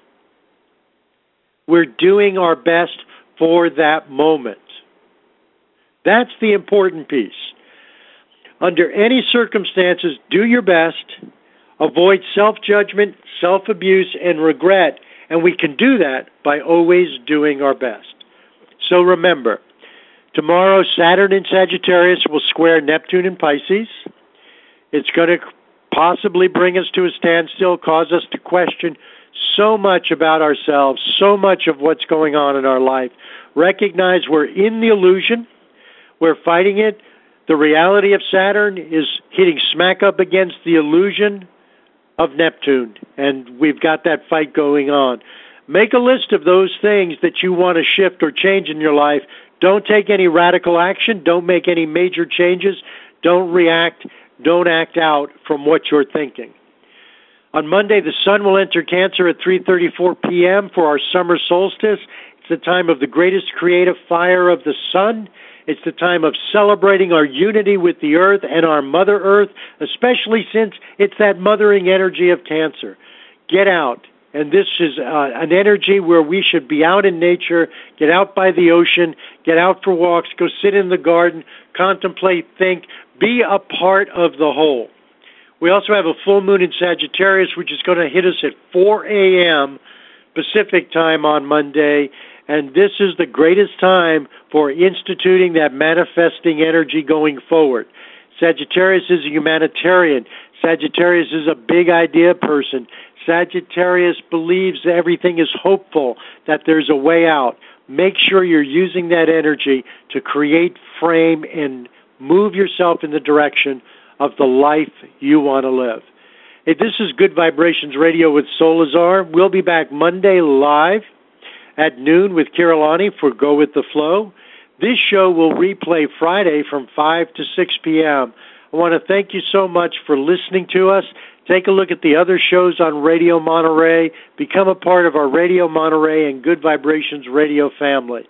we're doing our best for that moment. That's the important piece. Under any circumstances, do your best. Avoid self-judgment, self-abuse, and regret. And we can do that by always doing our best. So remember, tomorrow Saturn in Sagittarius will square Neptune in Pisces. It's going to possibly bring us to a standstill, cause us to question so much about ourselves, so much of what's going on in our life. Recognize we're in the illusion. We're fighting it. The reality of Saturn is hitting smack up against the illusion of Neptune, and we've got that fight going on. Make a list of those things that you want to shift or change in your life. Don't take any radical action. Don't make any major changes. Don't react. Don't act out from what you're thinking. On Monday, the sun will enter Cancer at three thirty-four p.m. for our summer solstice. It's the time of the greatest creative fire of the sun. It's the time of celebrating our unity with the earth and our Mother Earth, especially since it's that mothering energy of Cancer. Get out. And this is uh, an energy where we should be out in nature, get out by the ocean, get out for walks, go sit in the garden, contemplate, think, be a part of the whole. We also have a full moon in Sagittarius, which is going to hit us at four a.m. Pacific time on Monday. And this is the greatest time for instituting that manifesting energy going forward. Sagittarius is a humanitarian. Sagittarius is a big idea person. Sagittarius believes everything is hopeful, that there's a way out. Make sure you're using that energy to create, frame, and move yourself in the direction of the life you want to live. Hey, this is Good Vibrations Radio with Solazar. We'll be back Monday live at noon with Kirillani for Go With The Flow. This show will replay Friday from five to six p.m. I want to thank you so much for listening to us. Take a look at the other shows on Radio Monterey. Become a part of our Radio Monterey and Good Vibrations Radio family.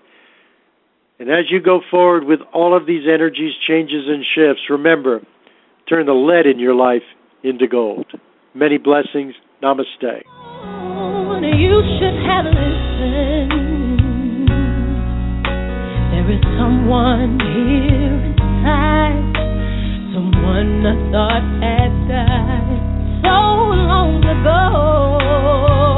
And as you go forward with all of these energies, changes, and shifts, remember, turn the lead in your life into gold. Many blessings. Namaste. Oh, you should have listened. There is someone here inside, someone I thought had died so long ago.